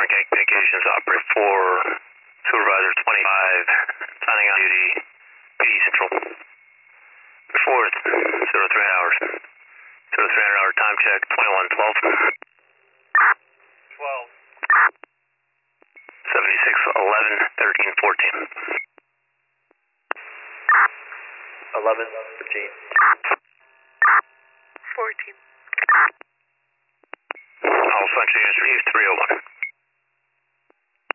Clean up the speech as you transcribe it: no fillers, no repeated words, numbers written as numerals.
Gag Vacations, Operator 4, Supervisor 25, signing on duty, PD Central. Before 03 hours. 0300 hour time check, 2112. 12. 76, 11, 13, 14. 11, 13. 14. All Sunshine units, receive 301.